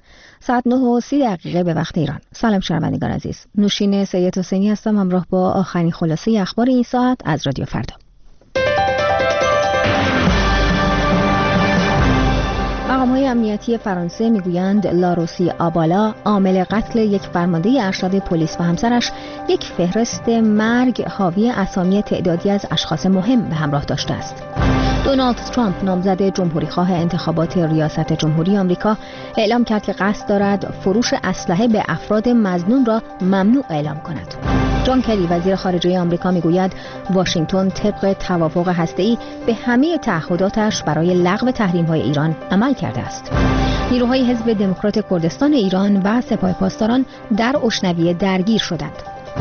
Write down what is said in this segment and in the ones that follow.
ساعت 9:30 به وقت ایران. سلام شنوندگان عزیز. نوشین سید حسینی هستم همراه با آخرین خلاصه اخبار این ساعت از رادیو فردا. مقام‌های امنیتی فرانسه میگویند لاروسی آبالا عامل قتل یک فرمانده ارشد پلیس و همسرش یک فهرست مرگ حاوی اسامی تعدادی از اشخاص مهم به همراه داشته است. دونالد ترامپ نامزد جمهوریخواه انتخابات ریاست جمهوری آمریکا اعلام کرد که قصد دارد فروش اسلحه به افراد مظنون را ممنوع اعلام کند. جان کلی وزیر خارجه آمریکا میگوید واشنگتن طبق توافق هسته‌ای به همه تعهداتش برای لغو تحریم‌های ایران عمل کرده است. نیروهای حزب دموکرات کردستان ایران و سپاه پاسداران در اشنویه درگیر شدند.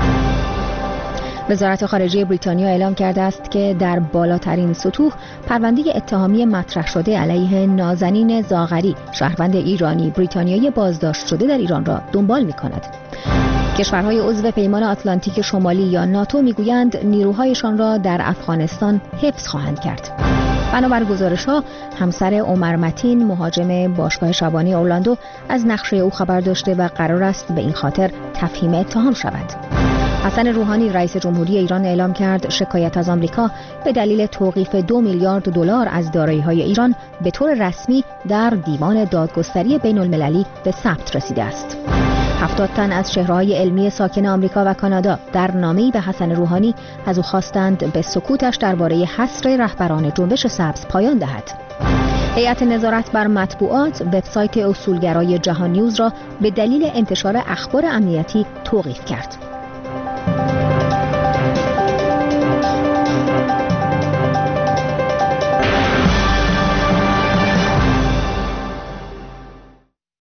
وزارت خارجه بریتانیا اعلام کرده است که در بالاترین سطوح پرونده اتهامی مطرح شده علیه نازنین زاغری شهروند ایرانی بریتانیایی بازداشت شده در ایران را دنبال می‌کند. کشورهای عضو پیمان آتلانتیک شمالی یا ناتو میگویند نیروهایشان را در افغانستان حفظ خواهند کرد. بنابر گزارش‌ها همسر عمر متین مهاجم باشگاه شبانه اورلاندو از نقشه او خبر داشته و قرار است به این خاطر تفهیم اتهام شود. حسن روحانی رئیس جمهوری ایران اعلام کرد شکایت از آمریکا به دلیل توقیف 2 میلیارد دلار از دارایی‌های ایران به طور رسمی در دیوان دادگستری بین‌المللی به ثبت رسیده است. 70 تن از چهره‌های علمی ساکن آمریکا و کانادا در نامه‌ای به حسن روحانی از او خواستند به سکوتش درباره حصر رهبران جنبش سبز پایان دهد. هیئت نظارت بر مطبوعات وبسایت اصولگرای جهان نیوز را به دلیل انتشار اخبار امنیتی توقیف کرد.